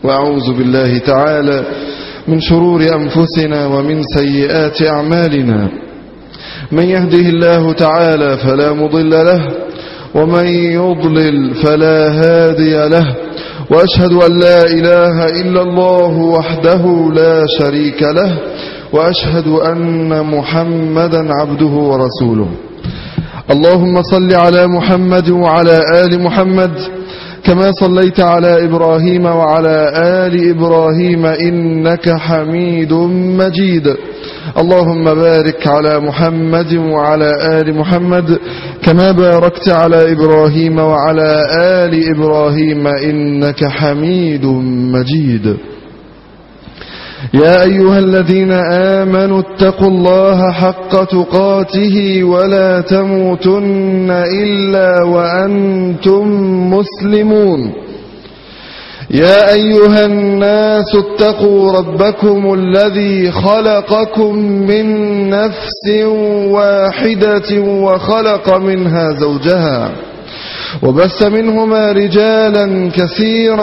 وأعوذ بالله تعالى من شرور أنفسنا ومن سيئات أعمالنا. من يهده الله تعالى فلا مضل له، ومن يضلل فلا هادي له، وأشهد أن لا إله إلا الله وحده لا شريك له، وأشهد أن محمدا عبده ورسوله. اللهم صل على محمد وعلى آل محمد كما صليت على إبراهيم وعلى آل إبراهيم إنك حميد مجيد. اللهم بارك على محمد وعلى آل محمد كما باركت على إبراهيم وعلى آل إبراهيم إنك حميد مجيد. يا أيها الذين آمنوا اتقوا الله حق تقاته ولا تموتن إلا وأنتم مسلمون. يا أيها الناس اتقوا ربكم الذي خلقكم من نفس واحدة وخلق منها زوجها وبث منهما رجالا كثيرا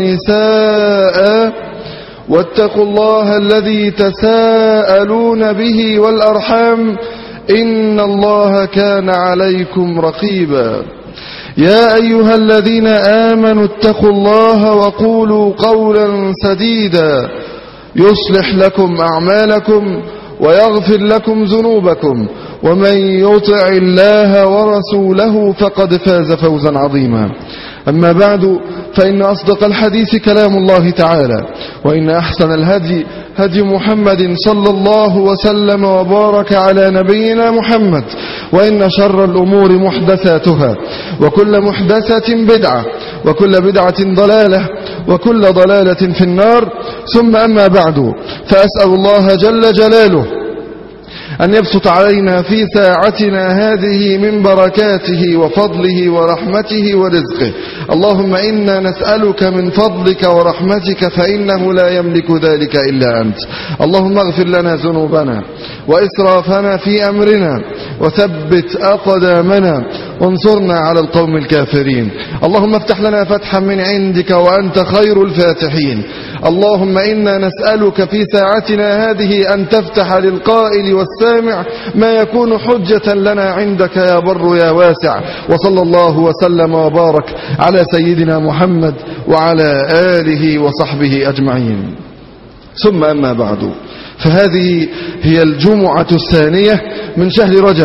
ونساء، واتقوا الله الذي تساءلون به والأرحام إن الله كان عليكم رقيبا. يا أيها الذين آمنوا اتقوا الله وقولوا قولا سديدا يصلح لكم أعمالكم ويغفر لكم ذنوبكم، ومن يطع الله ورسوله فقد فاز فوزا عظيما. أما بعد، فإن أصدق الحديث كلام الله تعالى، وإن أحسن الهدي هدي محمد صلى الله وسلم وبارك على نبينا محمد، وإن شر الأمور محدثاتها، وكل محدثة بدعة، وكل بدعة ضلالة، وكل ضلالة في النار. ثم أما بعد، فأسأل الله جل جلاله أن يبسط علينا في ساعتنا هذه من بركاته وفضله ورحمته ورزقه. اللهم إنا نسألك من فضلك ورحمتك فإنه لا يملك ذلك إلا أنت. اللهم اغفر لنا ذنوبنا وإسرافنا في أمرنا، وثبت أقدامنا، وانصرنا على القوم الكافرين. اللهم افتح لنا فتحا من عندك وأنت خير الفاتحين. اللهم إنا نسألك في ساعتنا هذه أن تفتح للقائل والسامع ما يكون حجة لنا عندك يا بر يا واسع. وصلى الله وسلم وبارك على سيدنا محمد وعلى آله وصحبه أجمعين. ثم أما بعد، فهذه هي الجمعة الثانية من شهر رجب،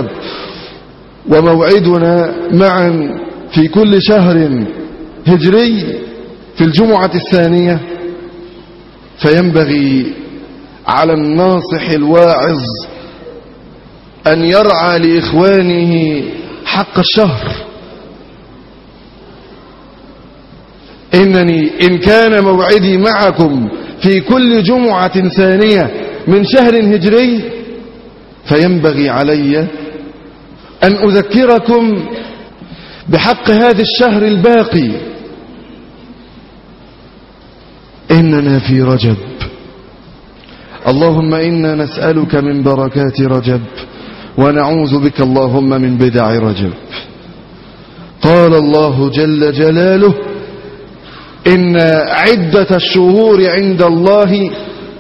وموعدنا معا في كل شهر هجري في الجمعة الثانية. فينبغي على الناصح الواعظ أن يرعى لإخوانه حق الشهر. إن كان موعدي معكم في كل جمعة ثانية من شهر هجري، فينبغي علي أن أذكركم بحق هذا الشهر الباقي. إننا في رجب. اللهم إنا نسألك من بركات رجب، ونعوذ بك اللهم من بدع رجب. قال الله جل جلاله: إن عدة الشهور عند الله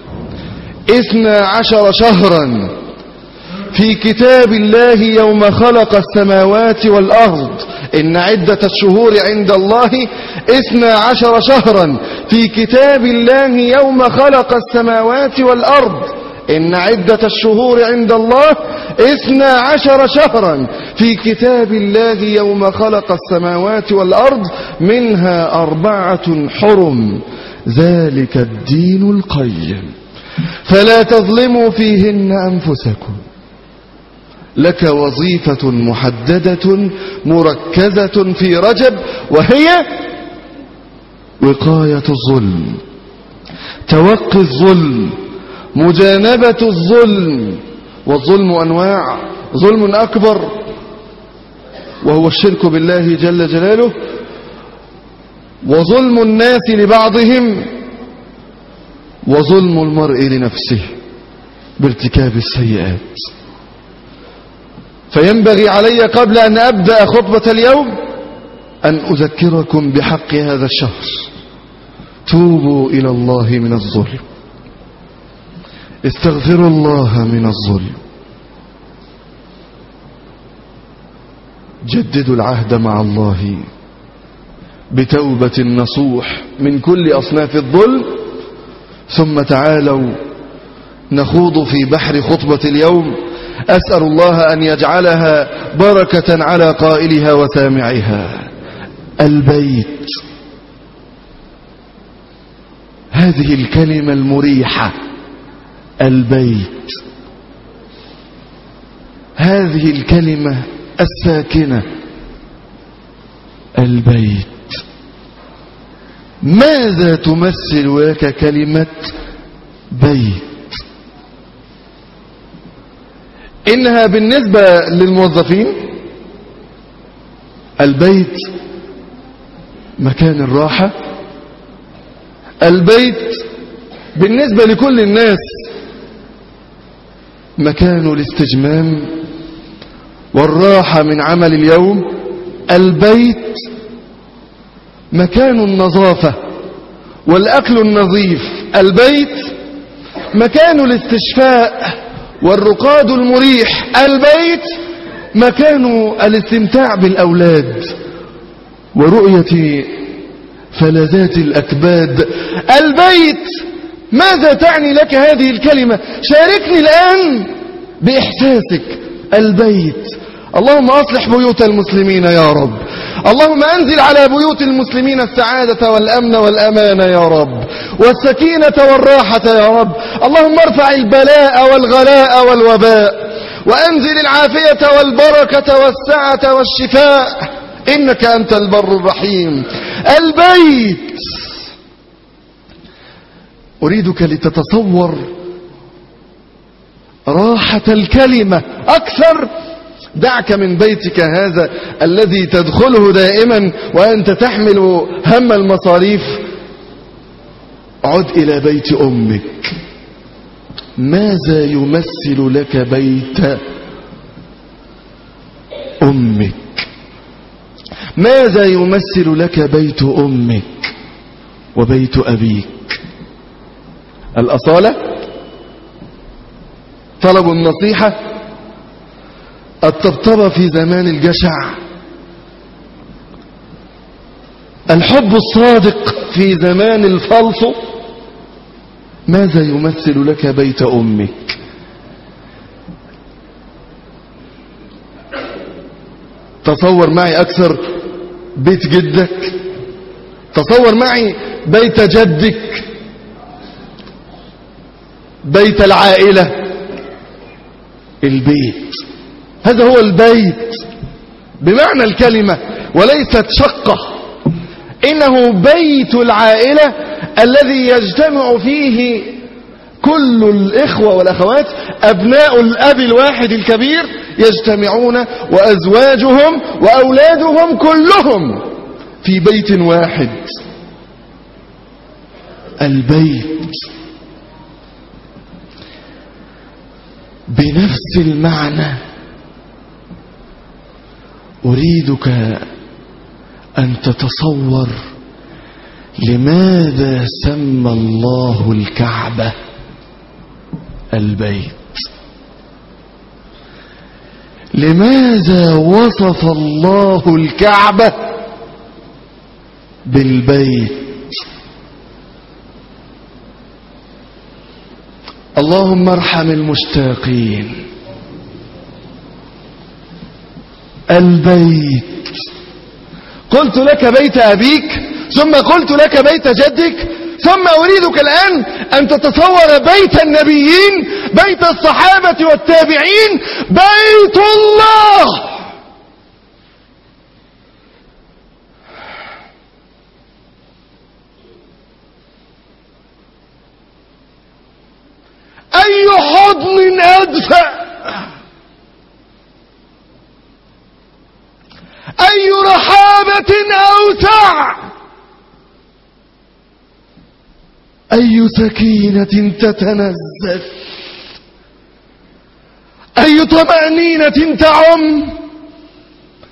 12 شهرا في كتاب الله يوم خلق السماوات والأرض. إن عدة الشهور عند الله 12 شهرا في كتاب الله يوم خلق السماوات والأرض. إن عدة الشهور عند الله 12 شهرا في كتاب الله يوم خلق السماوات والأرض، منها 4 حرم، ذلك الدين القيم، فلا تظلموا فيهن أنفسكم. لك وظيفة محددة مركزة في رجب، وهي وقاية الظلم، توقي الظلم، مجانبة الظلم. والظلم أنواع: ظلم أكبر وهو الشرك بالله جل جلاله، وظلم الناس لبعضهم، وظلم المرء لنفسه بارتكاب السيئات. فينبغي علي قبل أن أبدأ خطبة اليوم أن أذكركم بحق هذا الشهر. توبوا إلى الله من الظلم، استغفروا الله من الظلم، جددوا العهد مع الله بتوبة نصوح من كل أصناف الظلم. ثم تعالوا نخوض في بحر خطبة اليوم، أسأل الله أن يجعلها بركة على قائلها وسامعها. البيت، هذه الكلمة المريحة، البيت، هذه الكلمة الساكنة، البيت. ماذا تمثل لك كلمة بيت؟ إنها بالنسبة للموظفين البيت مكان الراحة، البيت بالنسبة لكل الناس مكان الاستجمام والراحة من عمل اليوم، البيت مكان النظافة والأكل النظيف، البيت مكان الاستشفاء والرقاد المريح، البيت مكان الاستمتاع بالأولاد ورؤية فلذات الأكباد. البيت، ماذا تعني لك هذه الكلمة؟ شاركني الآن بإحساسك. البيت. اللهم أصلح بيوت المسلمين يا رب، اللهم أنزل على بيوت المسلمين السعادة والأمن والأمان يا رب، والسكينة والراحة يا رب. اللهم ارفع البلاء والغلاء والوباء، وأنزل العافية والبركة والسعة والشفاء، إنك أنت البر الرحيم. البيت، أريدك لتتصور راحة الكلمة أكثر. دعك من بيتك هذا الذي تدخله دائما وأنت تحمل هم المصاريف، عد إلى بيت أمك. ماذا يمثل لك بيت أمك؟ ماذا يمثل لك بيت أمك وبيت أبيك؟ الأصالة، طلب النصيحة، الطبطبة في زمان الجشع، الحب الصادق في زمان الفلس. ماذا يمثل لك بيت أمك؟ تصور معي أكثر بيت جدك، تصور معي بيت جدك، بيت العائلة. البيت، هذا هو البيت بمعنى الكلمة وليست شقة. إنه بيت العائلة الذي يجتمع فيه كل الإخوة والأخوات، أبناء الأب الواحد الكبير يجتمعون، وأزواجهم وأولادهم كلهم في بيت واحد. البيت بنفس المعنى أريدك أن تتصور لماذا سمى الله الكعبة البيت؟ لماذا وصف الله الكعبة بالبيت؟ اللهم ارحم المشتاقين. البيت، قلت لك بيت أبيك، ثم قلت لك بيت جدك، ثم أريدك الآن أن تتصور بيت النبيين، بيت الصحابة والتابعين، بيت الله. أي حضن أدفأ، أي رحابة أوسع، أي سكينة تتنزل، أي طمأنينة تعم،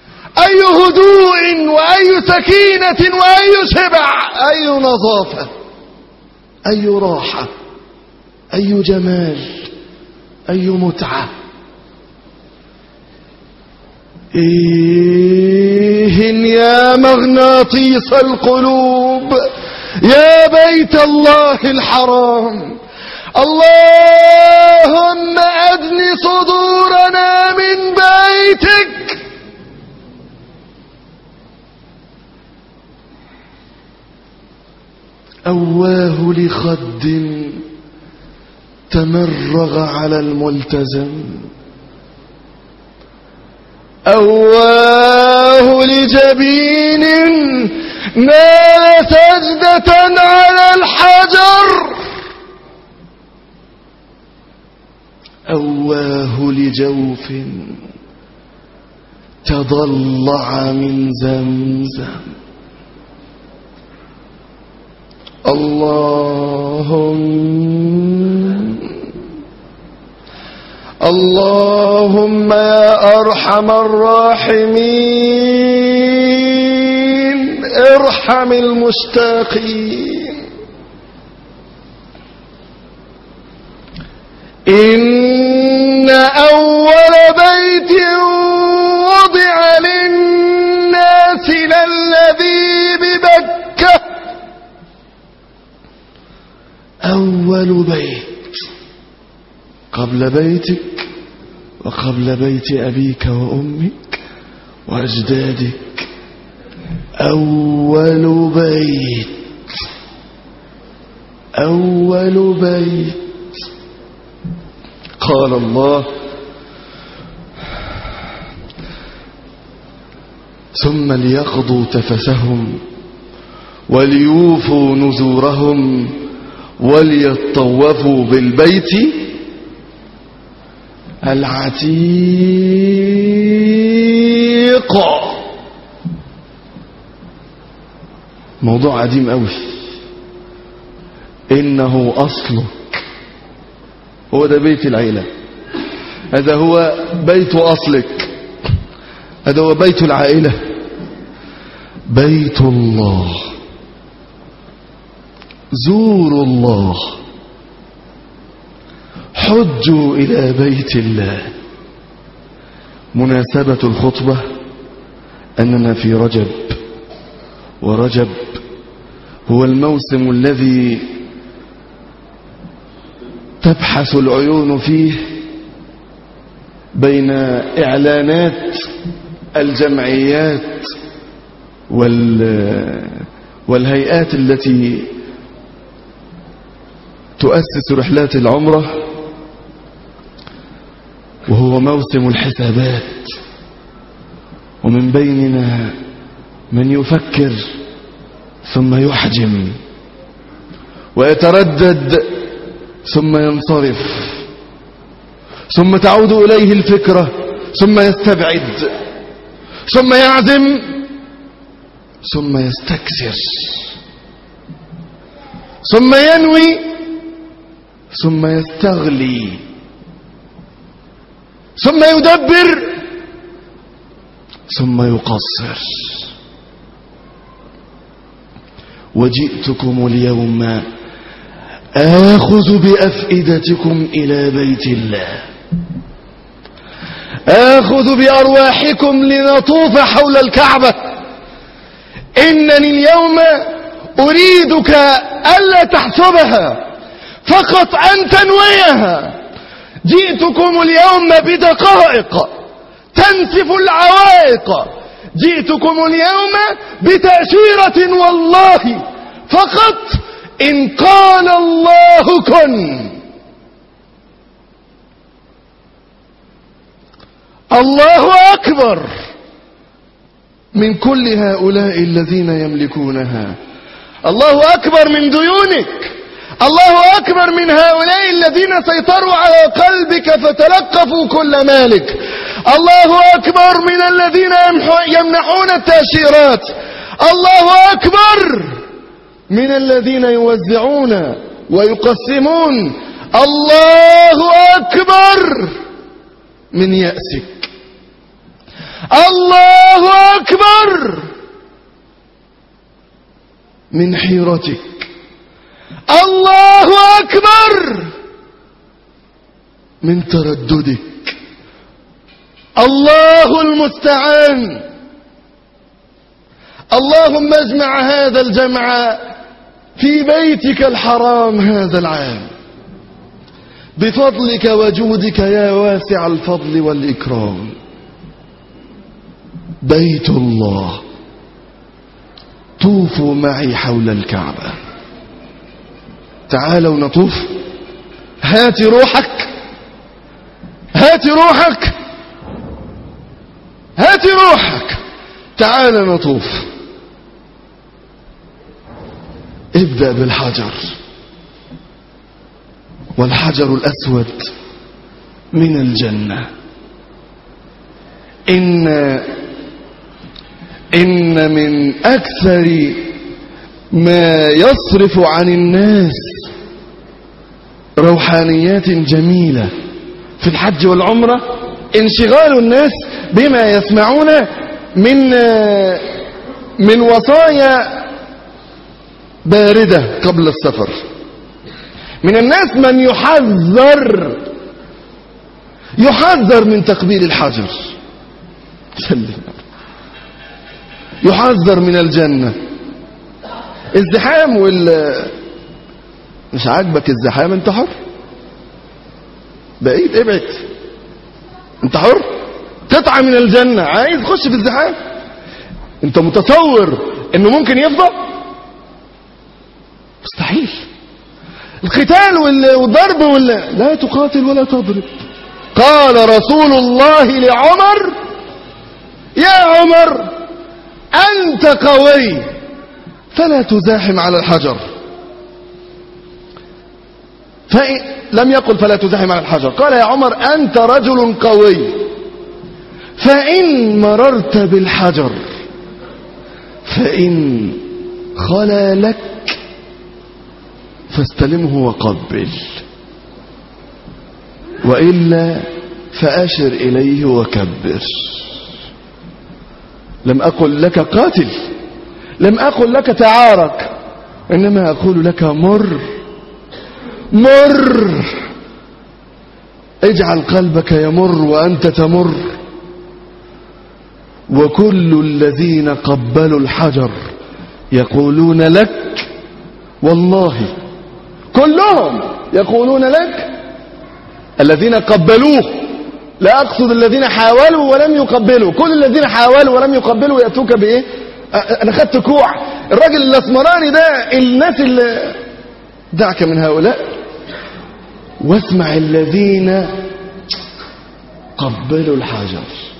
أي هدوء وأي سكينة وأي شبع، أي نظافة. أي راحة، أي جمال، أي متعة. يا مغناطيس القلوب، يا بيت الله الحرام، اللهم أدن صدورنا من بيتك. أواه لخد تمرغ على الملتزم، أواه لجبين نال سجدة على الحجر، أواه لجوف تضلع من زمزم. اللهم يا أرحم الراحمين ارحم المشتاقين. إن أول بيت وضع للناس للذي ببكة. أول بيت قبل بيتك وقبل بيت أبيك وأمك وأجدادك، أول بيت، أول بيت. قال الله: ثم ليقضوا تفثهم وليوفوا نذورهم وليطوفوا بالبيت العتيق. موضوع عديم قوي. إنه أصلك، هو ده بيت العيلة، هذا هو بيت أصلك، هذا هو بيت العائلة، بيت الله. زوروا الله، حجوا إلى بيت الله. مناسبة الخطبة أننا في رجب، ورجب هو الموسم الذي تبحث العيون فيه بين إعلانات الجمعيات والهيئات التي تؤسس رحلات العمرة، وهو موسم الحسابات. ومن بيننا من يفكر ثم يحجم ويتردد ثم ينصرف، ثم تعود إليه الفكرة ثم يستبعد، ثم يعزم ثم يستكثر، ثم ينوي ثم يستغلي، ثم يدبر ثم يقصر. وجئتكم اليوم آخذ بأفئدتكم إلى بيت الله، آخذ بأرواحكم لنطوف حول الكعبة. إنني اليوم أريدك ألا تحسبها، فقط أن تنويها. جئتكم اليوم بدقائق تنسف العوائق، جئتكم اليوم بتأشيرة والله فقط إن قال الله كن. الله أكبر من كل هؤلاء الذين يملكونها، الله أكبر من ديونك، الله أكبر من هؤلاء الذين سيطروا على قلبك فتلقفوا كل مالك، الله أكبر من الذين يمنحون التأشيرات، الله أكبر من الذين يوزعون ويقسمون، الله أكبر من يأسك، الله أكبر من حيرتك، الله أكبر من ترددك. الله المستعان. اللهم اجمع هذا الجمع في بيتك الحرام هذا العام بفضلك وجودك يا واسع الفضل والإكرام. بيت الله. طوفوا معي حول الكعبة. تعالوا نطوف. هات روحك، هات روحك، هات روحك. تعال نطوف. ابدأ بالحجر، والحجر الأسود من الجنة. إن من أكثر ما يصرف عن الناس روحانيات جميلة في الحج والعمرة انشغال الناس بما يسمعون من وصايا باردة قبل السفر. من الناس من يحذر من تقبيل الحجر، يحذر من الجنة. ازدحام مش عاجبك الزحام، انت حر. بعيد ابعد، انت حر. قطعة من الجنة، عايز خش في الزحام. انت متصور انه ممكن يفضل؟ مستحيل. القتال والضرب لا تقاتل ولا تضرب. قال رسول الله لعمر: يا عمر أنت قوي فلا تزاحم على الحجر. لم يقل فلا تزاحم على الحجر، قال يا عمر أنت رجل قوي، فإن مررت بالحجر فإن خلا لك فاستلمه وقبل، وإلا فأشر إليه وكبر. لم أقل لك قاتل، لم أقل لك تعارك، إنما أقول لك مر. اجعل قلبك يمر وأنت تمر. وكل الذين قبلوا الحجر يقولون لك، والله كلهم يقولون لك، الذين قبلوه، لا أقصد الذين حاولوا ولم يقبلوا، كل الذين حاولوا ولم يقبلوا يأتوك بإيه؟ أنا خدت كوع. الراجل الأسمراني ده، الناس اللي دعك من هؤلاء واسمع الذين قبلوا الحجر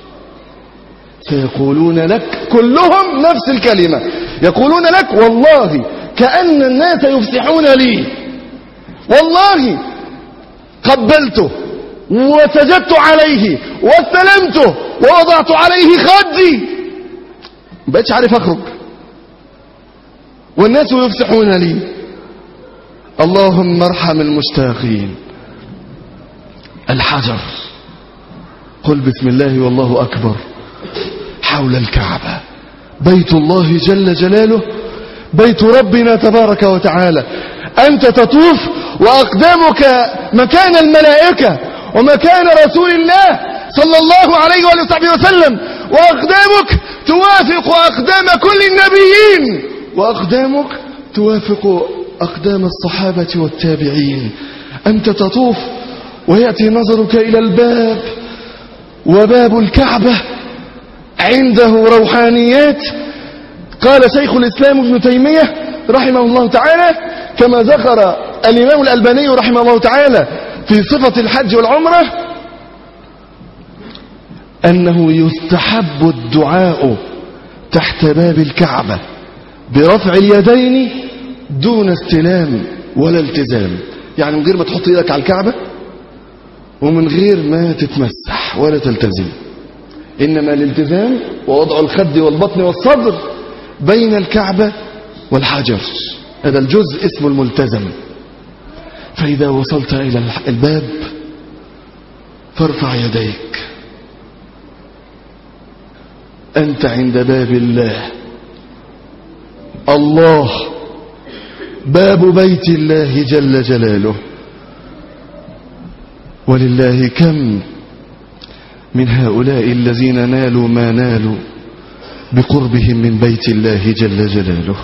سيقولون لك، كلهم نفس الكلمة، يقولون لك والله كأن الناس يفسحون لي، والله قبلته وسجدت عليه واستلمته ووضعت عليه خدي، ما بقتش عارف اخرج والناس يفسحون لي. اللهم ارحم المشتاقين. الحجر، قل بسم الله والله أكبر حول الكعبة. بيت الله جل جلاله، بيت ربنا تبارك وتعالى. أنت تطوف وأقدامك مكان الملائكة ومكان رسول الله صلى الله عليه وصحبه وسلم، وأقدامك توافق أقدام كل النبيين، وأقدامك توافق أقدام الصحابة والتابعين. أنت تطوف ويأتي نظرك إلى الباب، وباب الكعبة عنده روحانيات. قال شيخ الإسلام ابن تيمية رحمه الله تعالى، كما ذكر الإمام الألباني رحمه الله تعالى في صفة الحج والعمرة، أنه يستحب الدعاء تحت باب الكعبة برفع اليدين دون استلام ولا التزام. يعني من غير ما تحط ايدك على الكعبة ومن غير ما تتمسح ولا تلتزم، إنما الالتزام ووضع الخد والبطن والصدر بين الكعبة والحجر، هذا الجزء اسمه الملتزم. فإذا وصلت إلى الباب فارفع يديك، أنت عند باب الله. الله باب بيت الله جل جلاله. ولله كم من هؤلاء الذين نالوا ما نالوا بقربهم من بيت الله جل جلاله.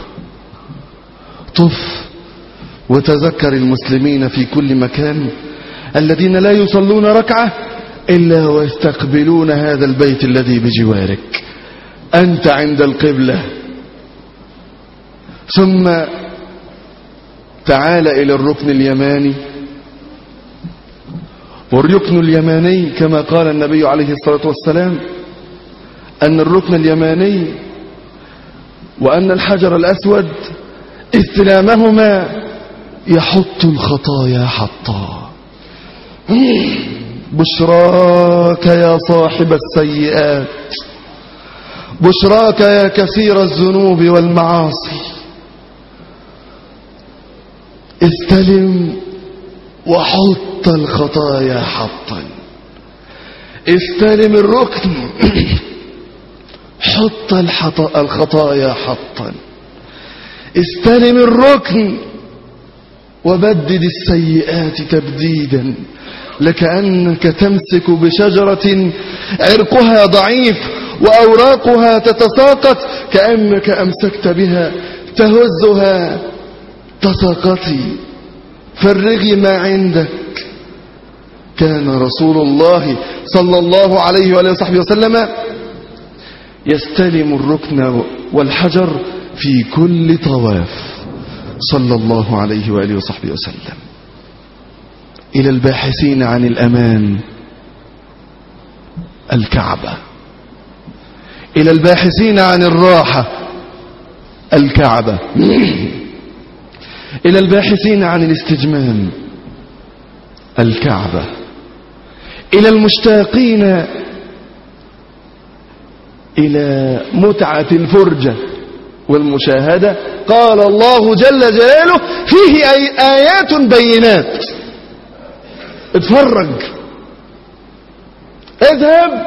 طف وتذكر المسلمين في كل مكان الذين لا يصلون ركعة إلا ويستقبلون هذا البيت الذي بجوارك. أنت عند القبلة، ثم تعال إلى الركن اليماني. والركن اليماني كما قال النبي عليه الصلاة والسلام أن الركن اليماني وأن الحجر الأسود استلامهما يحط الخطايا حطا. بشراك يا صاحب السيئات، بشراك يا كثير الذنوب والمعاصي. استلم وحط الخطايا حطا. استلم الركن، حط الخطايا حطا. استلم الركن وبدد السيئات تبديدا، لكأنك تمسك بشجرة عرقها ضعيف وأوراقها تتساقط، كأنك أمسكت بها تهزها. تساقطي، فرغي ما عندك. كان رسول الله صلى الله عليه وآله وصحبه وسلم يستلم الركن والحجر في كل طواف صلى الله عليه وآله وصحبه وسلم. إلى الباحثين عن الأمان الكعبة، إلى الباحثين عن الراحة الكعبة، إلى الباحثين عن الاستجمام الكعبة، إلى المشتاقين إلى متعة الفرجة والمشاهدة. قال الله جل جلاله فيه آيات بينات. اتفرج، اذهب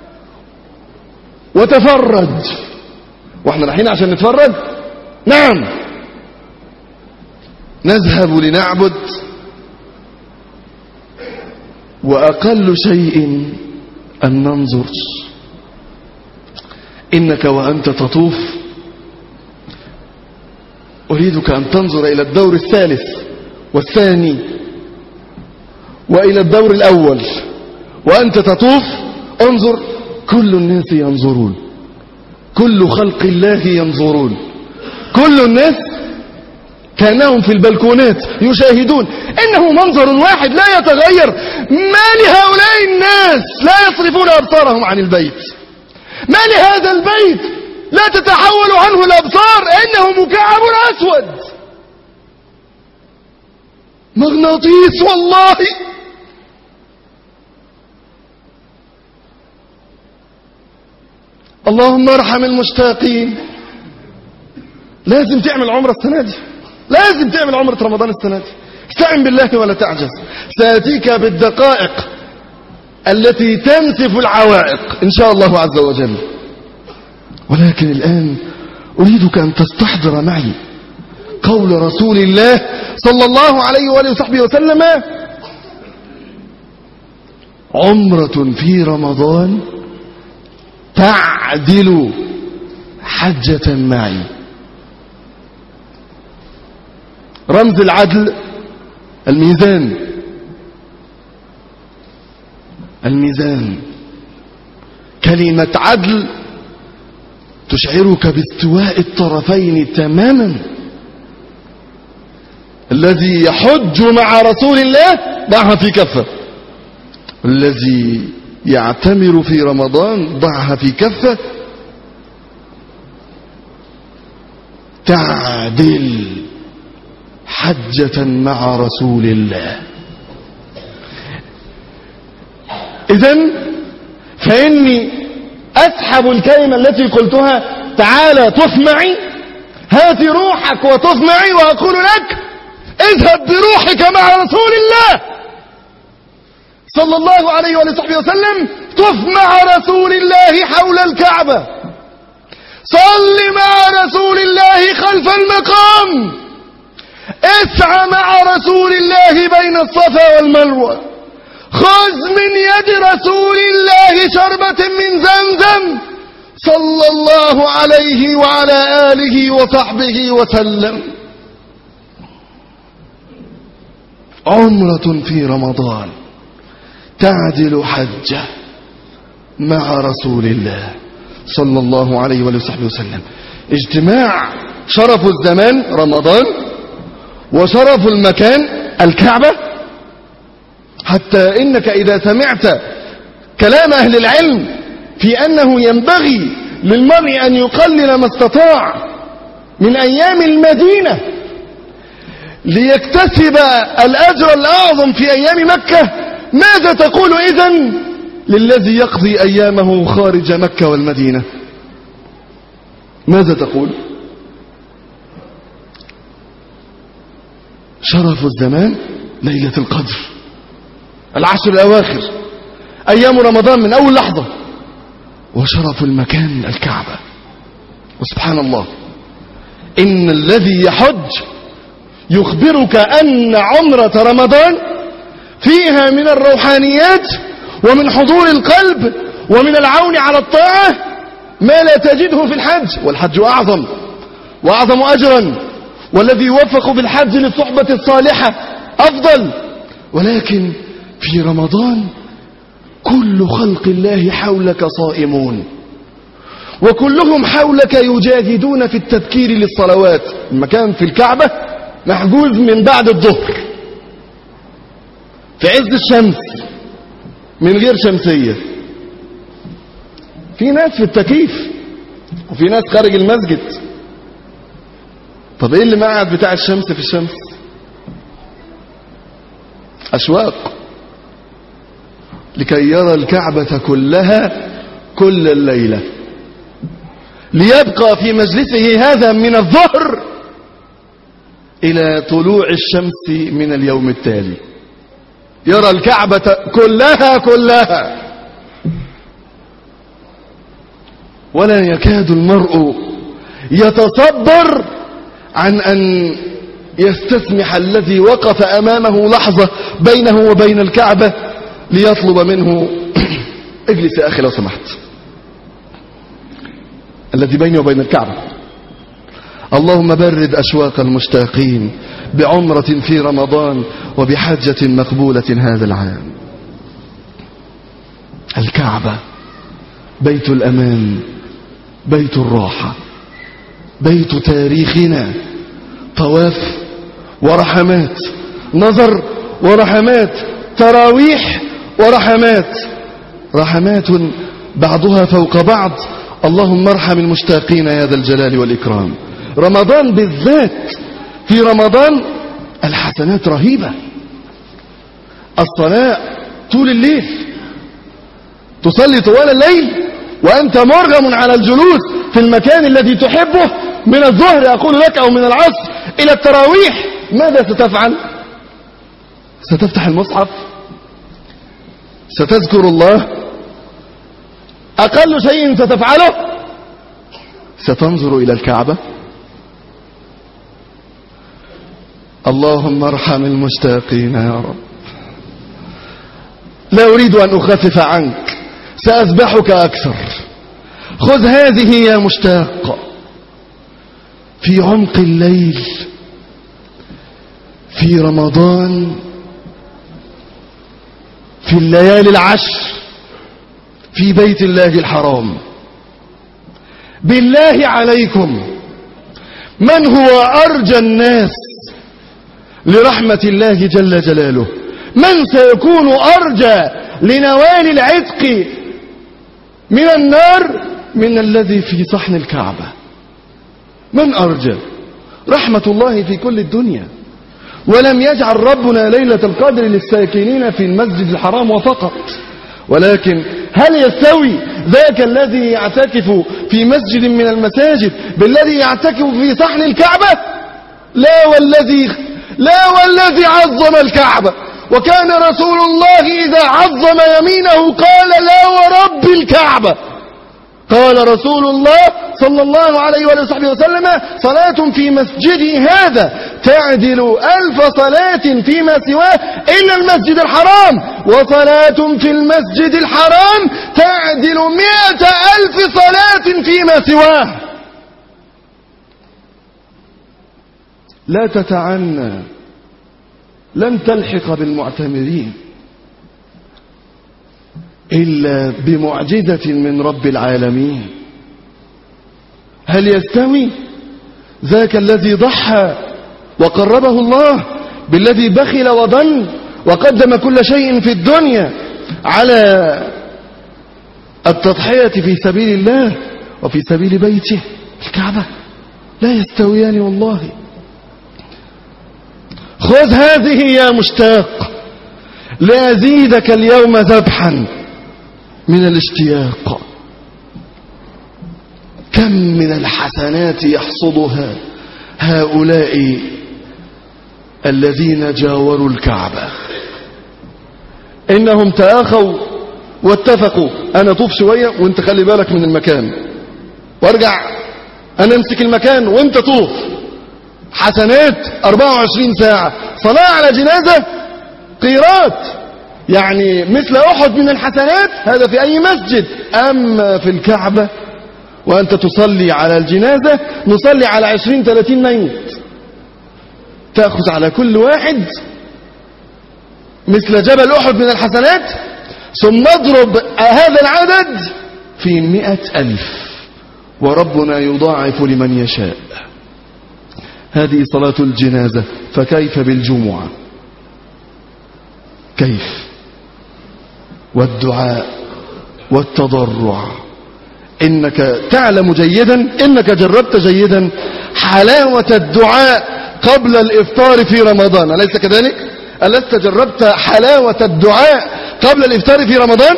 وتفرج. واحنا رايحين عشان نتفرج؟ نعم، نذهب لنعبد، وأقل شيء أن ننظر. إنك وأنت تطوف أريدك أن تنظر إلى الدور الثالث والثاني وإلى الدور الأول. وأنت تطوف انظر، كل الناس ينظرون، كل خلق الله ينظرون، كل الناس كانهم في البلكونات يشاهدون. إنه منظر واحد لا يتغير. ما لهؤلاء الناس لا يصرفون أبصارهم عن البيت؟ ما لهذا البيت لا تتحول عنه الأبصار؟ إنه مكعب أسود مغناطيس والله. اللهم ارحم المشتاقين. لازم تعمل عمرة السنة دي، لازم تعمل عمرة رمضان السنة دي. استعن بالله ولا تعجز. سآتيك بالدقائق التي تنسف العوائق إن شاء الله عز وجل. ولكن الآن أريدك أن تستحضر معي قول رسول الله صلى الله عليه وآله وصحبه وسلم: عمرة في رمضان تعدل حجة معي. رمز العدل الميزان. الميزان، كلمة عدل تشعرك باستواء الطرفين تماما. الذي يحج مع رسول الله ضعها في كفة، الذي يعتمر في رمضان ضعها في كفة. تعدل حجة مع رسول الله. إذن فإني أسحب الكلمة التي قلتها: تعالى طف معي، هات روحك وطف معي، وأقول لك: اذهب بروحك مع رسول الله صلى الله عليه وصحبه وسلم. طف مع رسول الله حول الكعبة، صل مع رسول الله خلف المقام، اسعى مع رسول الله بين الصفا والمروة، خذ من يد رسول الله شربة من زمزم صلى الله عليه وعلى آله وصحبه وسلم. عمرة في رمضان تعدل حجة مع رسول الله صلى الله عليه وصحبه وسلم. اجتماع شرف الزمان رمضان وشرف المكان الكعبة، حتى إنك إذا سمعت كلام أهل العلم في أنه ينبغي للمرء أن يقلل ما استطاع من أيام المدينة ليكتسب الأجر الأعظم في أيام مكة، ماذا تقول إذن للذي يقضي أيامه خارج مكة والمدينة؟ ماذا تقول؟ شرف الزمان ليلة القدر، العشر الأواخر، أيام رمضان من أول لحظة، وشرف المكان الكعبة. وسبحان الله، إن الذي يحج يخبرك أن عمرة رمضان فيها من الروحانيات ومن حضور القلب ومن العون على الطاعة ما لا تجده في الحج، والحج أعظم وأعظم أجرا، والذي يوفق بالحج للصحبة الصالحة أفضل. ولكن في رمضان كل خلق الله حولك صائمون، وكلهم حولك يجاهدون في التبكير للصلوات. المكان في الكعبة محجوز من بعد الظهر في عز الشمس من غير شمسية، في ناس في التكييف وفي ناس خارج المسجد. طب ايه اللي مقعد بتاع الشمس في الشمس؟ أشواق لكي يرى الكعبة كلها كل الليلة، ليبقى في مجلسه هذا من الظهر إلى طلوع الشمس من اليوم التالي، يرى الكعبة كلها. ولا يكاد المرء يتصبر عن أن يستسمح الذي وقف أمامه لحظة بينه وبين الكعبة ليطلب منه اجلس يا أخي لو سمحت، الذي بيني وبين الكعبة. اللهم برد أشواق المشتاقين بعمرة في رمضان وبحجة مقبولة هذا العام. الكعبة بيت الأمان، بيت الراحة، بيت تاريخنا، طواف ورحمات، نظر ورحمات، تراويح ورحمات، رحمات بعضها فوق بعض. اللهم ارحم المشتاقين يا ذا الجلال والإكرام. رمضان بالذات، في رمضان الحسنات رهيبة. الصلاة طول الليل، تصلي طوال الليل وأنت مرغم على الجلوس في المكان الذي تحبه، من الظهر أقول لك أو من العصر إلى التراويح. ماذا ستفعل؟ ستفتح المصحف، ستذكر الله، أقل شيء ستفعله ستنظر إلى الكعبة. اللهم ارحم المشتاقين يا رب. لا أريد أن أخفف عنك، سأذبحك أكثر. خذ هذه يا مشتاق، في عمق الليل في رمضان، في الليالي العشر في بيت الله الحرام. بالله عليكم، من هو أرجى الناس لرحمة الله جل جلاله؟ من سيكون أرجى لنوال العتق من النار من الذي في صحن الكعبة؟ من أرجى؟ رحمة الله في كل الدنيا. ولم يجعل ربنا ليلة القدر للساكنين في المسجد الحرام وفقط، ولكن هل يستوي ذاك الذي يعتكف في مسجد من المساجد بالذي يعتكف في صحن الكعبة؟ لا والذي عظم الكعبة. وكان رسول الله إذا عظم يمينه قال لا ورب الكعبة. قال رسول الله صلى الله عليه وسلم: صلاة في مسجدي هذا تعدل 1000 صلاة فيما سواه إلا المسجد الحرام، وصلاة في المسجد الحرام تعدل 100,000 صلاة فيما سواه. لا تتعنى، لن تلحق بالمعتمرين إلا بمعجزة من رب العالمين. هل يستوي ذاك الذي ضحى وقربه الله بالذي بخل وضن وقدم كل شيء في الدنيا على التضحية في سبيل الله وفي سبيل بيته الكعبة؟ لا يستويان والله. خذ هذه يا مشتاق لأزيدك اليوم ذبحا من الاشتياق. كم من الحسنات يحصدها هؤلاء الذين جاوروا الكعبة. إنهم تآخوا واتفقوا، أنا طوف شوية وانت خلي بالك من المكان، وارجع أنا امسك المكان وانت طوف. حسنات 24 ساعة. صلاة على جنازة قيرات، يعني مثل أحد من الحسنات. هذا في أي مسجد. أما في الكعبة وأنت تصلي على الجنازة، نصلي على 20-30 ميت، تأخذ على كل واحد مثل جبل أحد من الحسنات، ثم اضرب هذا العدد في 100,000، وربنا يضاعف لمن يشاء. هذه صلاة الجنازة، فكيف بالجمعة؟ كيف؟ والدعاء والتضرع. إنك تعلم جيدا، إنك جربت جيدا حلاوة الدعاء قبل الإفطار في رمضان، أليس كذلك؟ ألست جربت حلاوة الدعاء قبل الإفطار في رمضان؟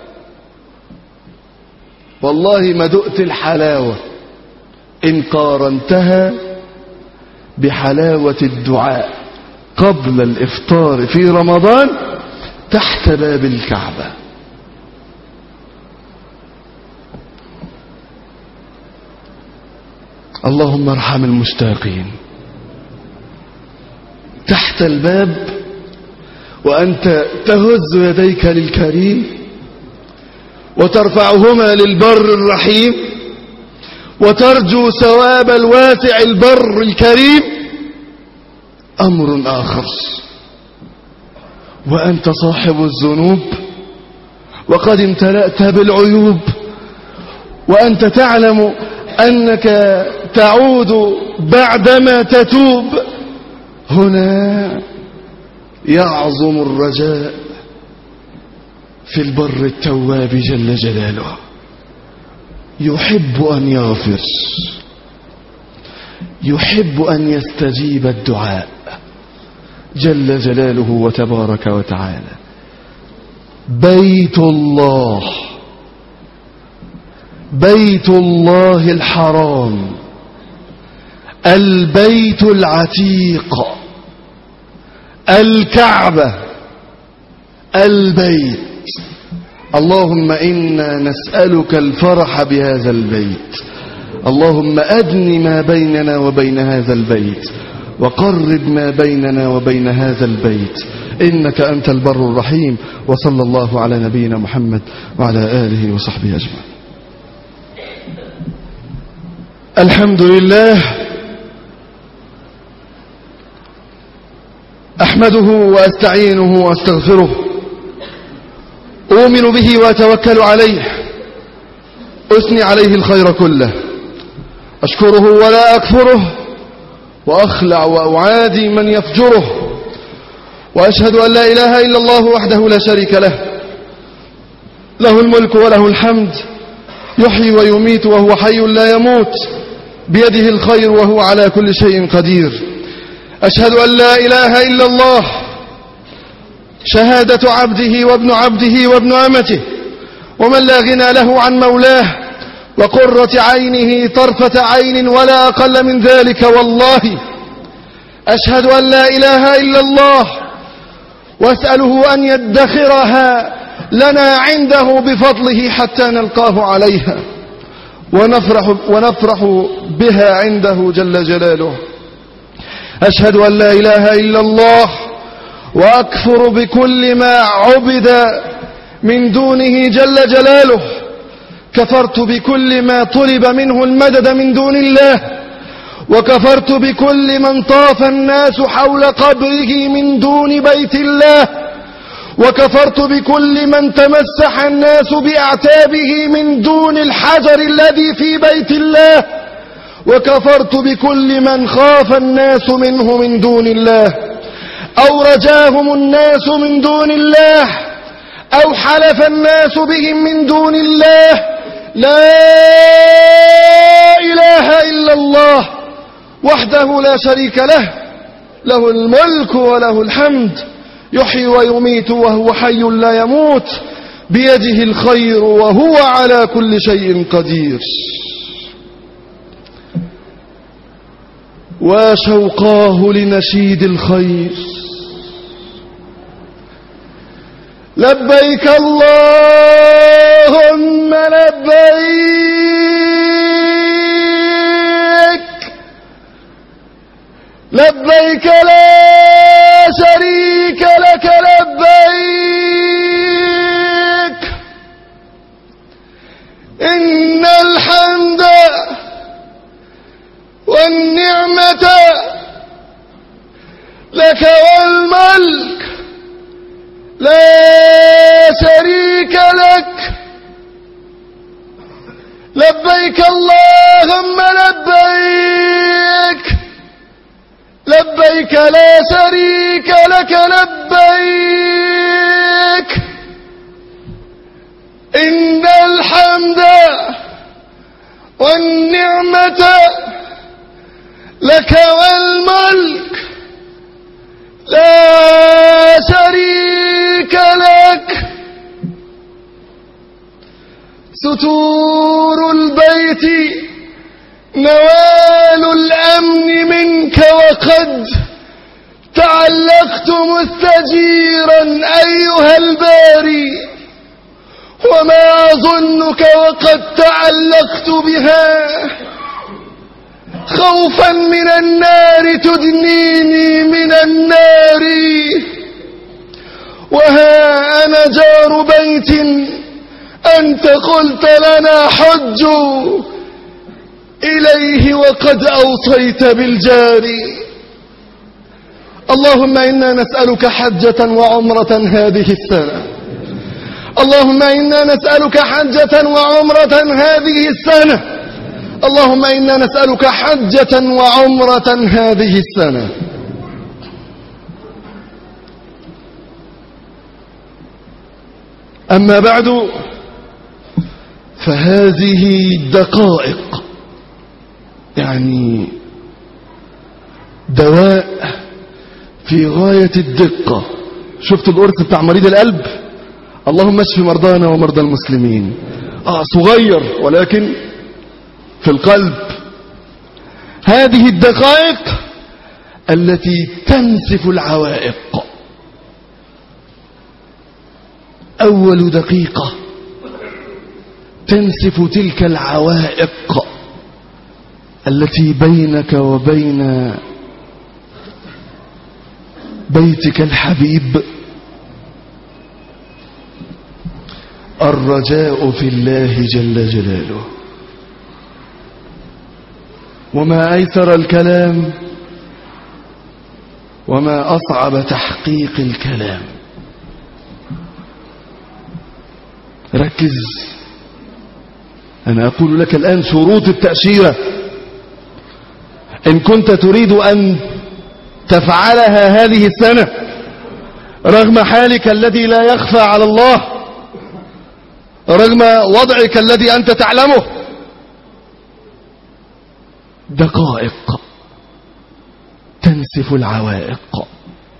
والله ما دقت الحلاوة إن قارنتها بحلاوة الدعاء قبل الإفطار في رمضان تحت باب الكعبة. اللهم ارحم المشتاقين. تحت الباب وأنت تهز يديك للكريم وترفعهما للبر الرحيم وترجو ثواب الواسع البر الكريم، أمر آخر. وأنت صاحب الذنوب وقد امتلأت بالعيوب، وأنت تعلم أنك تعود بعدما تتوب. هنا يعظم الرجاء في البر التواب جل جلاله. يحب أن يغفر، يحب أن يستجيب الدعاء جل جلاله وتبارك وتعالى. بيت الله، بيت الله الحرام، البيت العتيق، الكعبة، البيت. اللهم إنا نسألك الفرح بهذا البيت. اللهم أدن ما بيننا وبين هذا البيت، وقرب ما بيننا وبين هذا البيت، إنك أنت البر الرحيم. وصلى الله على نبينا محمد وعلى آله وصحبه أجمعين. الحمد لله، أحمده وأستعينه وأستغفره، أؤمن به وأتوكل عليه، أثني عليه الخير كله، أشكره ولا أكفره، وأخلع وأعادي من يفجره، وأشهد أن لا إله إلا الله وحده لا شريك له، له الملك وله الحمد، يحيي ويميت وهو حي لا يموت، بيده الخير وهو على كل شيء قدير. أشهد أن لا إله إلا الله شهادة عبده وابن عبده وابن أمته، ومن لا غنى له عن مولاه، وقرة عينه طرفة عين ولا أقل من ذلك. والله أشهد أن لا إله إلا الله، وأسأله أن يدخرها لنا عنده بفضله حتى نلقاه عليها ونفرح بها عنده جل جلاله. أشهد أن لا إله إلا الله وأكفر بكل ما عبد من دونه جل جلاله. كفرت بكل ما طلب منه المدد من دون الله، وكفرت بكل من طاف الناس حول قبره من دون بيت الله، وكفرت بكل من تمسح الناس بأعتابه من دون الحجر الذي في بيت الله، وكفرت بكل من خاف الناس منه من دون الله، أو رجاهم الناس من دون الله، أو حلف الناس بهم من دون الله. لا إله إلا الله وحده لا شريك له، له الملك وله الحمد، يحيي ويميت وهو حي لا يموت، بيده الخير وهو على كل شيء قدير. وشوقاه لنشيد الخير. لبيك اللهم لبيك، لبيك لا شريك لك لبيك، إن الحمد والنعمة لك والملك لا شريك لك. لبيك اللهم لبيك، لبيك لا شريك لك لبيك، إن الحمد والنعمة لك والملك لا شريك لك. ستور البيت نوال الأمن منك، وقد تعلقت مستجيرا أيها الباري، وما أظنك وقد تعلقت بها خوفا من النار تدنيني من النار. وها أنا جار بيت أنت قلت لنا حجوا إليه وقد أوصيت بالجار. اللهم إنا نسألك حجة وعمرة هذه السنة، اللهم إنا نسألك حجة وعمرة هذه السنة، اللهم إنا نسألك حجة وعمرة هذه السنة. أما بعد، فهذه دقائق، يعني دواء في غاية الدقة. شفت القرص بتاع مريض القلب؟ اللهم اشف مرضانا ومرضى المسلمين. صغير ولكن في القلب. هذه الدقائق التي تنسف العوائق. أول دقيقة تنسف تلك العوائق التي بينك وبين بيتك الحبيب. الرجاء في الله جل جلاله. وما أيسر الكلام وما أصعب تحقيق الكلام. ركز، أنا أقول لك الآن شروط التأشيرة إن كنت تريد أن تفعلها هذه السنة رغم حالك الذي لا يخفى على الله، رغم وضعك الذي أنت تعلمه. دقائق تنسف العوائق.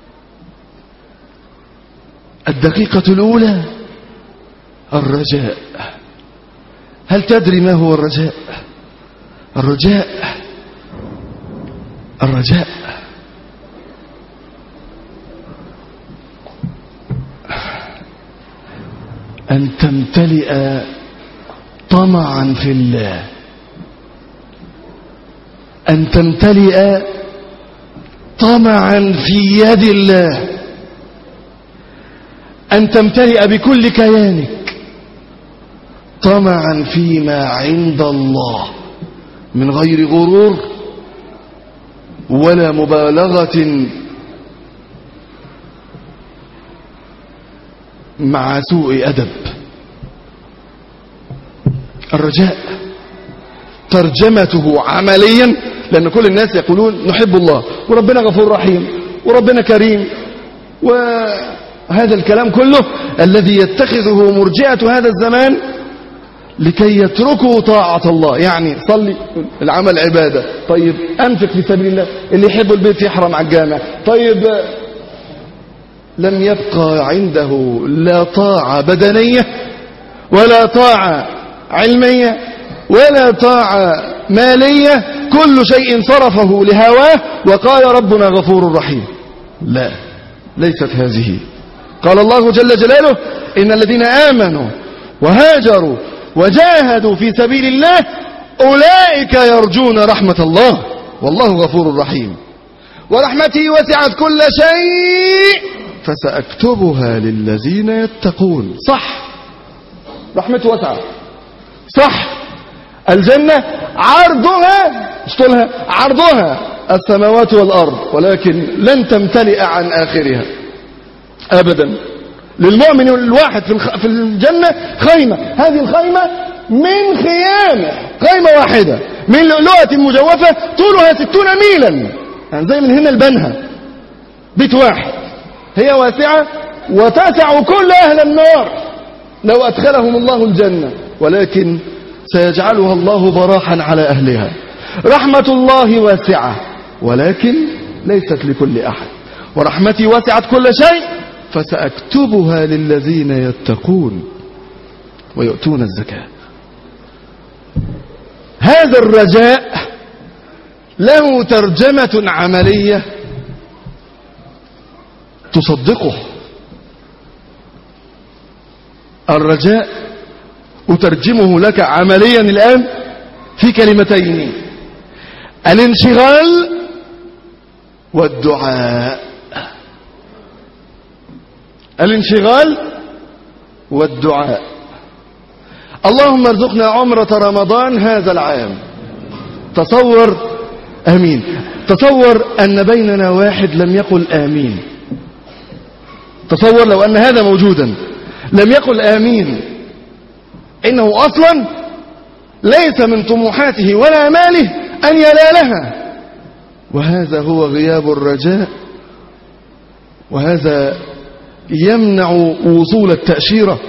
الدقيقة الأولى الرجاء. هل تدري ما هو الرجاء؟ الرجاء أن تمتلئ طمعا في الله، أن تمتلئ طمعا في يد الله أن تمتلئ بكل كيانك طمعا فيما عند الله من غير غرور ولا مبالغة مع سوء أدب. الرجاء ترجمته عمليا، لأن كل الناس يقولون نحب الله وربنا غفور رحيم وربنا كريم، وهذا الكلام كله الذي يتخذه مرجئة هذا الزمان لكي يتركوا طاعة الله. يعني صلي، العمل عبادة، طيب أنفق في سبيل الله، اللي يحب البيت يحرم على الجامع، طيب لم يبقى عنده لا طاعة بدنية ولا طاعة علمية ولا طاعة مالية، كل شيء صرفه لهواه وقال ربنا غفور رحيم. لا، ليست هذه. قال الله جل جلاله إن الذين آمنوا وهاجروا وجاهدوا في سبيل الله أولئك يرجون رحمة الله والله غفور رحيم. ورحمتي وسعت كل شيء فسأكتبها للذين يتقون. صح، رحمته وسعت، صح. الجنة عرضها، مش طولها، عرضها السماوات والأرض، ولكن لن تمتلئ عن آخرها أبدا. للمؤمن الواحد في الجنة خيمة، هذه الخيمة من خيامه، خيمة واحدة من لؤلؤة مجوفة طولها 60 ميلا، يعني زي من هنا لبنها، بيت واحد. هي واسعة وتسع كل أهل النار لو أدخلهم الله الجنة، ولكن سيجعلها الله براحا على أهلها. رحمة الله واسعة ولكن ليست لكل أحد. ورحمتي وسعت كل شيء فسأكتبها للذين يتقون ويؤتون الزكاة. هذا الرجاء له ترجمة عملية تصدقه. الرجاء أترجمه لك عمليا الآن في كلمتين: الانشغال والدعاء. الانشغال والدعاء. اللهم ارزقنا عمرة رمضان هذا العام. تصور، آمين، تصور أن بيننا واحد لم يقل آمين. تصور لو أن هذا موجودا لم يقل آمين، إنه أصلا ليس من طموحاته ولا ماله أن ينالها. وهذا هو غياب الرجاء، وهذا يمنع وصول التأشيرة.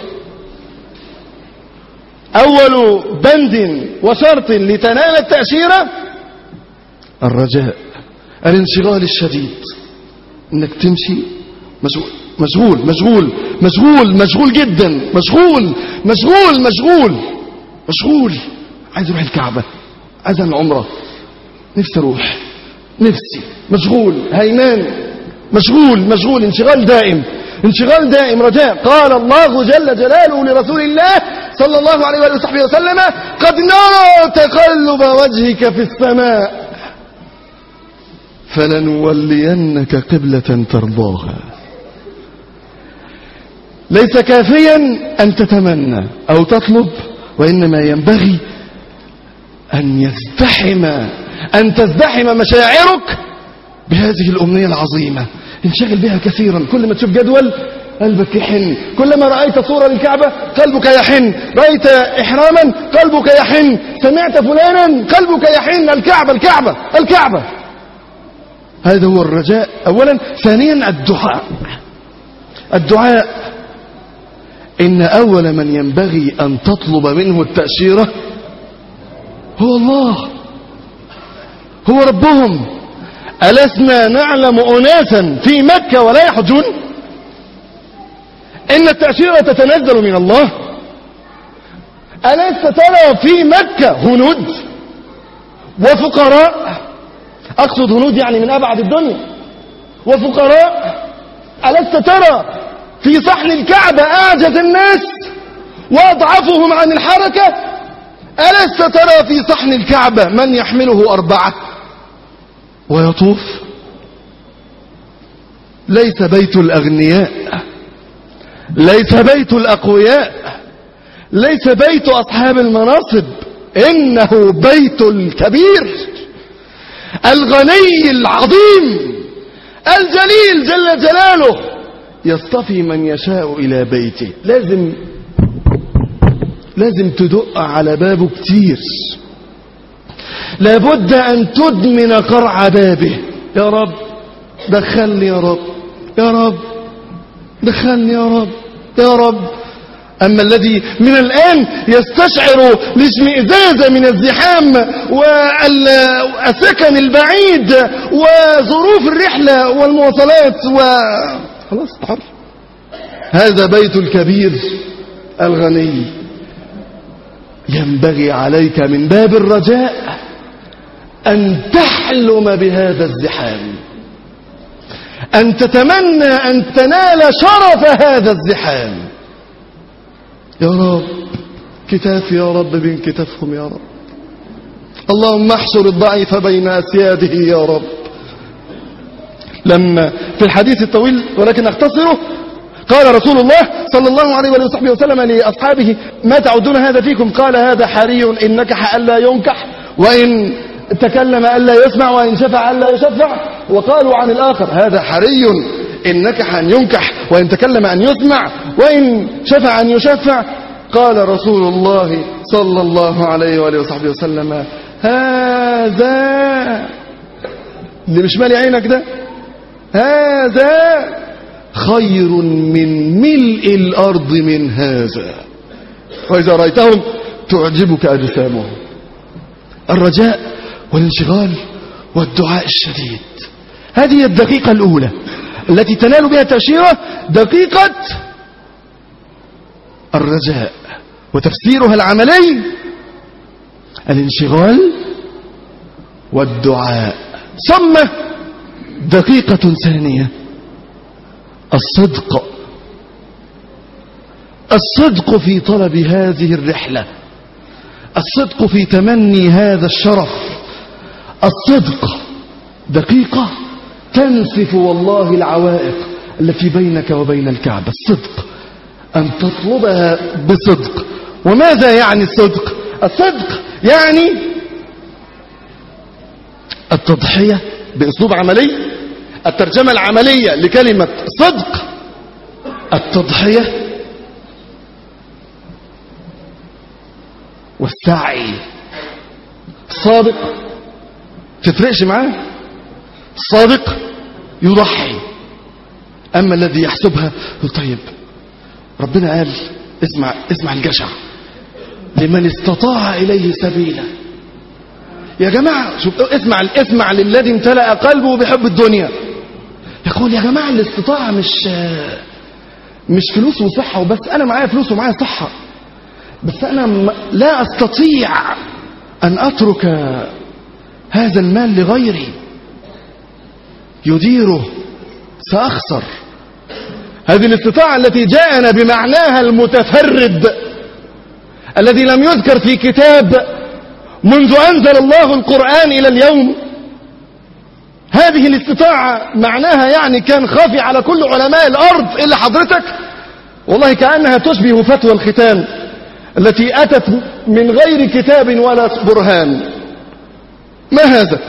أول بند وشرط لتنال التأشيرة الرجاء، الانشغال الشديد، انك تمشي مشغول مشغول مشغول مشغول جدا، مشغول مشغول مشغول مشغول. عايز اروح الكعبة، عايز العمرة، نفسي اروح، نفسي، مشغول، هيمان، مشغول مشغول، انشغال دائم، انشغال دائم. رجاء. قال الله جل جلاله لرسول الله صلى الله عليه وآله وصحبه وسلم: قد نرى تقلب وجهك في السماء فلنولينك قبلة ترضاها. ليس كافيا أن تتمنى أو تطلب، وإنما ينبغي أن تزدحم مشاعرك بهذه الأمنية العظيمة. انشغل بها كثيرا. كل ما تشوف جدول قلبك يحن، كلما رأيت صورة للكعبة قلبك يحن، رأيت إحراما قلبك يحن، سمعت فلانا قلبك يحن. الكعبة الكعبة الكعبة. هذا هو الرجاء أولا. ثانيا الدعاء. الدعاء، إن أول من ينبغي أن تطلب منه التأشيرة هو الله، هو ربهم. ألسنا نعلم أناسا في مكة ولا يحجون؟ إن التأشيرة تتنزل من الله. ألست ترى في مكة هنود وفقراء؟ أقصد هنود يعني من أبعد الدنيا، وفقراء. ألست ترى في صحن الكعبة أعجز الناس وأضعفهم عن الحركة؟ ألست ترى في صحن الكعبة من يحمله 4 ويطوف؟ ليس بيت الأغنياء، ليس بيت الأقوياء، ليس بيت أصحاب المناصب، إنه بيت الكبير الغني العظيم الجليل جل جلاله، يصطفي من يشاء إلى بيته. لازم تدق على بابه كتير، لابد أن تدمن قرع بابه. يا رب دخلني، يا رب، يا رب دخلني، يا رب، يا رب. أما الذي من الآن يستشعر الاشمئزاز من الزحام والسكن البعيد وظروف الرحلة والمواصلات خلاص تعرف، هذا بيت الكبير الغني. ينبغي عليك من باب الرجاء أن تحلم بهذا الزحام، أن تتمنى أن تنال شرف هذا الزحام. يا رب كتافي يا رب بين كتافهم يا رب، اللهم احشر الضعيف بين أسياده يا رب. لما في الحديث الطويل ولكن اختصره، قال رسول الله صلى الله عليه وصحبه وسلم لأصحابه: ما تعدون هذا فيكم؟ قال: هذا حري إن نكح ألا ينكح، وإن تكلم ألا يسمع، وإن شفع ألا يشفع. وقالوا عن الآخر: هذا حري إن نكح أن ينكح، وإن تكلم أن يسمع، وإن شفع أن يشفع. قال رسول الله صلى الله عليه وآله وصحبه وسلم: هذا اللي مش مالي عينك ده، هذا خير من ملء الأرض من هذا، وإذا رأيتهم تعجبك أجسامهم. الرجاء والانشغال والدعاء الشديد، هذه الدقيقة الأولى التي تنال بها التأشيرة، دقيقة الرجاء. وتفسيرها العملي الانشغال والدعاء. ثم دقيقة ثانية الصدق، الصدق في طلب هذه الرحلة، الصدق في تمني هذا الشرف، الصدق. دقيقة تنسف والله العوائق التي بينك وبين الكعبة. الصدق أن تطلبها بصدق. وماذا يعني الصدق؟ الصدق يعني التضحية بأسلوب عملي. الترجمة العملية لكلمة صدق التضحية والسعي. الصادق تفرقش معاه، الصادق يضحي. أما الذي يحسبها طيب ربنا قال اسمع الجشع لمن استطاع إليه سبيلا. يا جماعة شوف، اسمع للذي امتلأ قلبه بحب الدنيا. يقول يا جماعة الاستطاعة مش فلوس وصحة وبس. أنا معايا فلوس ومعايا صحة، بس أنا لا أستطيع أن أترك هذا المال لغيري يديره، سأخسر. هذه الاستطاعة التي جاءنا بمعناها المتفرد الذي لم يذكر في كتاب منذ أنزل الله القرآن إلى اليوم. هذه الاستطاعة معناها يعني كان خافي على كل علماء الأرض إلا حضرتك. والله كأنها تشبه فتوى الختان التي أتت من غير كتاب ولا برهان. ما هذا؟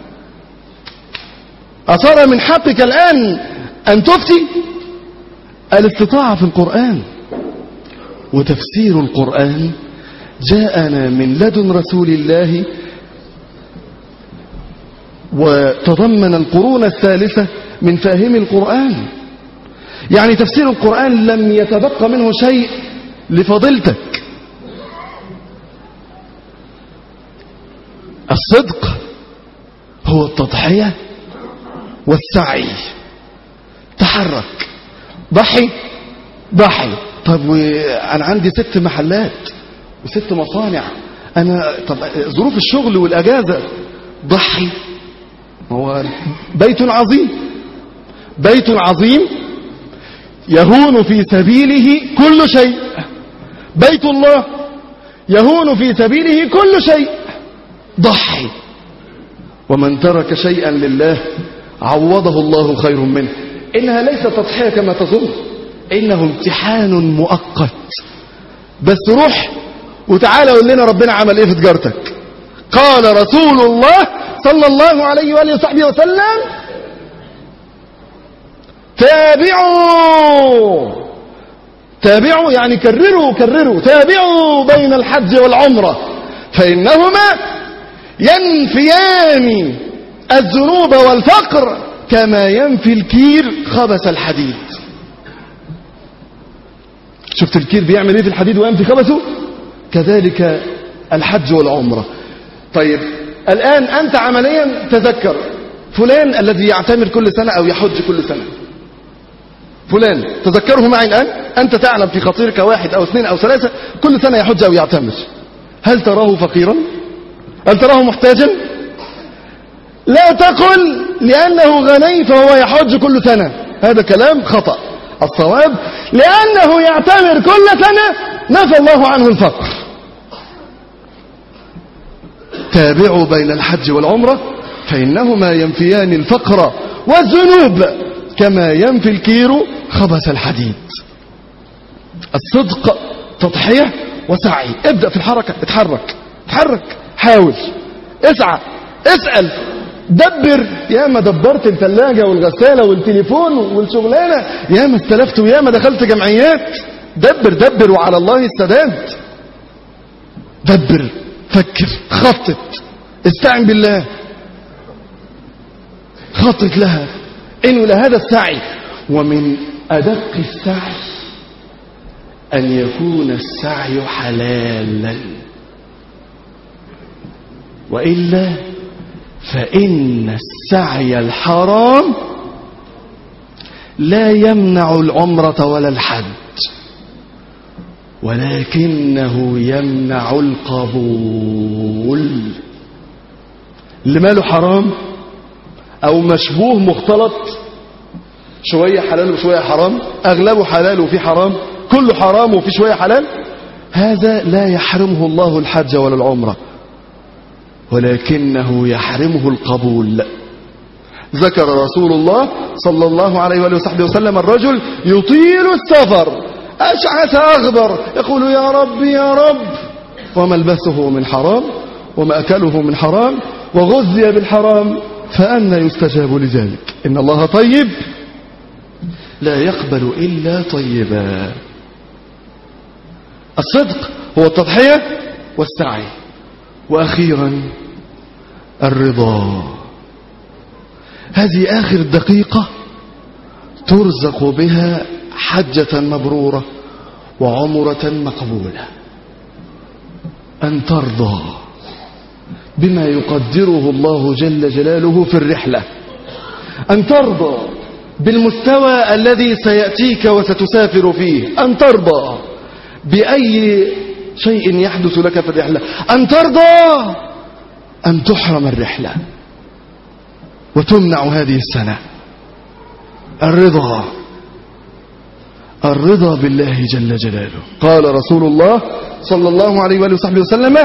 أصار من حقك الآن أن تفتي؟ الاستطاعة في القرآن وتفسير القرآن جاءنا من لدن رسول الله، وتضمن القرون الثالثة من فاهم القرآن. يعني تفسير القرآن لم يتبقى منه شيء لفضيلتك. الصدق هو التضحية والسعي. تحرك، ضحي. طب أنا عندي 6 محلات و6 مصانع، طب ظروف الشغل والأجازة. ضحي. هو بيت عظيم، بيت عظيم يهون في سبيله كل شيء. بيت الله يهون في سبيله كل شيء. ضحي. ومن ترك شيئا لله عوضه الله خير منه. إنها ليست تضحية كما تظن، إنه امتحان مؤقت. بس روح وتعالى قول لنا ربنا عمل ايه في تجارتك. قال رسول الله صلى الله عليه وآله وصحبه وسلم: تابعوا يعني كرروا تابعوا بين الحج والعمرة، فإنهما ينفيان الذنوب والفقر كما ينفي الكير خبث الحديد. شفت الكير بيعمل ايه في الحديد وينفي خبثه؟ كذلك الحج والعمرة. طيب الآن أنت عمليا تذكر فلان الذي يعتمر كل سنة أو يحج كل سنة، فلان تذكره معي الآن. أنت تعلم في خطيرك 1 أو 2 أو 3 كل سنة يحج أو يعتمر. هل تراه فقيرا؟ هل تراه محتاجا؟ لا تقل لأنه غني فهو يحج كل سنة، هذا كلام خطأ. الصواب لأنه يعتمر كل سنة نفى الله عنه الفقر. تابعوا بين الحج والعمرة فإنهما ينفيان الفقر والذنوب كما ينفي الكير خبث الحديد. الصدق تضحية وسعي. ابدأ في الحركة، اتحرك حاول، اسعى، اسأل، دبر. يا ما دبرت الثلاجة والغسالة والتليفون والشغلانة، يا ما استلفت ويا ما دخلت جمعيات. دبر وعلى الله السداد. دبر، فكر، خطط، استعن بالله، خطط لها، انه لهذا السعي. ومن أدق السعي أن يكون السعي حلالا، وإلا فإن السعي الحرام لا يمنع العمرة ولا الحج، ولكنه يمنع القبول. اللي ماله حرام أو مشبوه مختلط، شوية حلال وشوية حرام، أغلبه حلال وفي حرام، كله حرام وفي شوية حلال، هذا لا يحرمه الله الحج ولا العمرة، ولكنه يحرمه القبول. ذكر رسول الله صلى الله عليه وآله وصحبه وسلم الرجل يطيل السفر أشعث أغبر يقول: يا رب يا رب، وملبسه من حرام ومأكله من حرام وغذي بالحرام، فأنى يستجاب لذلك؟ إن الله طيب لا يقبل إلا طيبا. الصدق هو التضحية والسعي. وأخيرا الرضا. هذه آخر دقيقة ترزق بها حجة مبرورة وعمرة مقبولة. أن ترضى بما يقدره الله جل جلاله في الرحلة، أن ترضى بالمستوى الذي سيأتيك وستسافر فيه، أن ترضى بأي شيء يحدث لك في الرحلة، أن ترضى أن تحرم الرحلة وتمنع هذه السنة. الرضا بالله جل جلاله. قال رسول الله صلى الله عليه وآله وصحبه وسلم: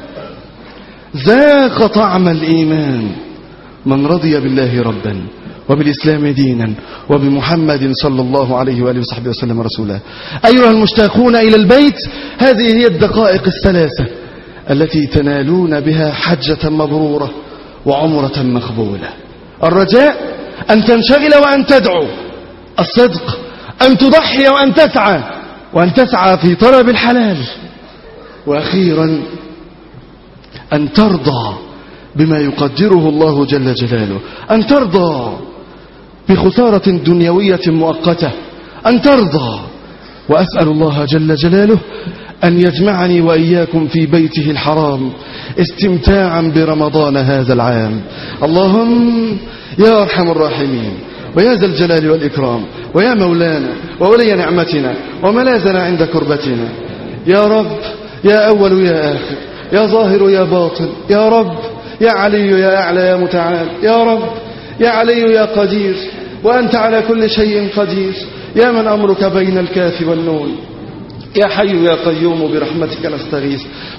ذاق طعم الإيمان من رضي بالله ربا وبالإسلام دينا وبمحمد صلى الله عليه وآله وصحبه وسلم رسولا. أيها المشتاقون إلى البيت، هذه هي الدقائق الثلاثة التي تنالون بها حجة مبرورة وعمرة مقبولة. الرجاء أن تنشغل وأن تدعو، الصدق أن تضحي وأن تسعى في طلب الحلال، وأخيرا أن ترضى بما يقدره الله جل جلاله، أن ترضى بخسارة دنيوية مؤقتة، أن ترضى. وأسأل الله جل جلاله أن يجمعني وإياكم في بيته الحرام استمتاعا برمضان هذا العام. اللهم يا أرحم الراحمين ويا ذا الجلال والإكرام ويا مولانا وولي نعمتنا وملاذنا عند كربتنا، يا رب يا أول يا آخر، يا ظاهر يا باطن، يا رب يا علي يا أعلى يا متعال، يا رب يا علي يا قدير، وأنت على كل شيء قدير، يا من أمرك بين الكاف والنون، يا حي يا قيوم برحمتك نستغيث،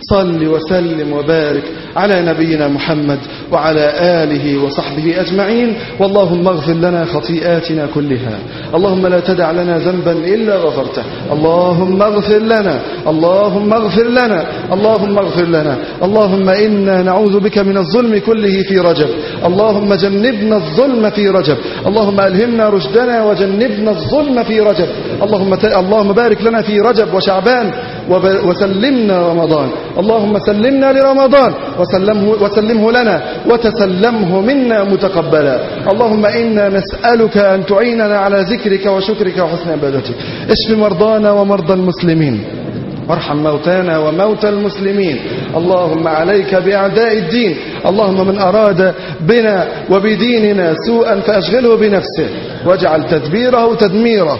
صل وسلم وبارك على نبينا محمد وعلى آله وصحبه أجمعين. واللهم اغفر لنا خطيئاتنا كلها، اللهم لا تدع لنا ذنبا إلا غفرته، اللهم اغفر لنا، اللهم اغفر لنا، اللهم اغفر لنا. اللهم إنا نعوذ بك من الظلم كله في رجب، اللهم جنبنا الظلم في رجب، اللهم ألهمنا رشدنا وجنبنا الظلم في رجب. اللهم بارك لنا في رجب وشعبان وسلمنا رمضان، اللهم سلمنا لرمضان وسلمه لنا وتسلمه منا متقبلا. اللهم إنا نسألك أن تعيننا على ذكرك وشكرك وحسن عبادتك. اشف مرضانا ومرضى المسلمين، وارحم موتانا وموتى المسلمين. اللهم عليك بأعداء الدين، اللهم من أراد بنا وبديننا سوءا فأشغله بنفسه واجعل تدبيره تدميره،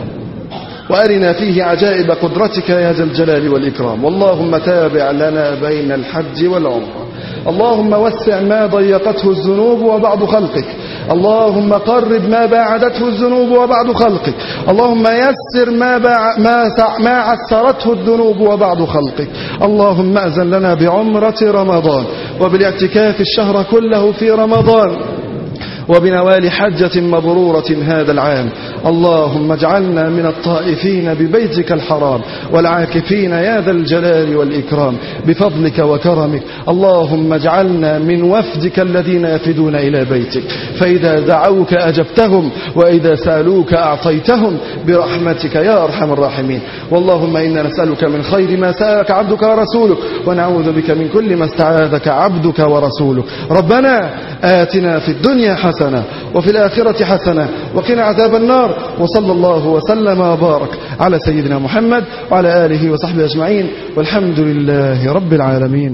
وأرنا فيه عجائب قدرتك يا ذا الجلال والإكرام. واللهم تابع لنا بين الحج والعمرة، اللهم وسع ما ضيقته الذنوب وبعض خلقك، اللهم قرب ما باعدته الذنوب وبعض خلقك، اللهم يسر ما عسرته الذنوب وبعض خلقك. اللهم أذن لنا بعمرة رمضان وبالاعتكاف الشهر كله في رمضان وبنوال حجة مبرورة هذا العام. اللهم اجعلنا من الطائفين ببيتك الحرام والعاكفين يا ذا الجلال والإكرام بفضلك وكرمك. اللهم اجعلنا من وفدك الذين يفدون إلى بيتك، فإذا دعوك أجبتهم وإذا سألوك أعطيتهم برحمتك يا أرحم الراحمين. واللهم إنا نسألك من خير ما سألك عبدك ورسولك، ونعوذ بك من كل ما استعاذك عبدك ورسولك. ربنا آتنا في الدنيا حسنة وفي الآخرة حسنة وقنا عذاب النار. وصلى الله وسلم وبارك على سيدنا محمد وعلى آله وصحبه أجمعين، والحمد لله رب العالمين.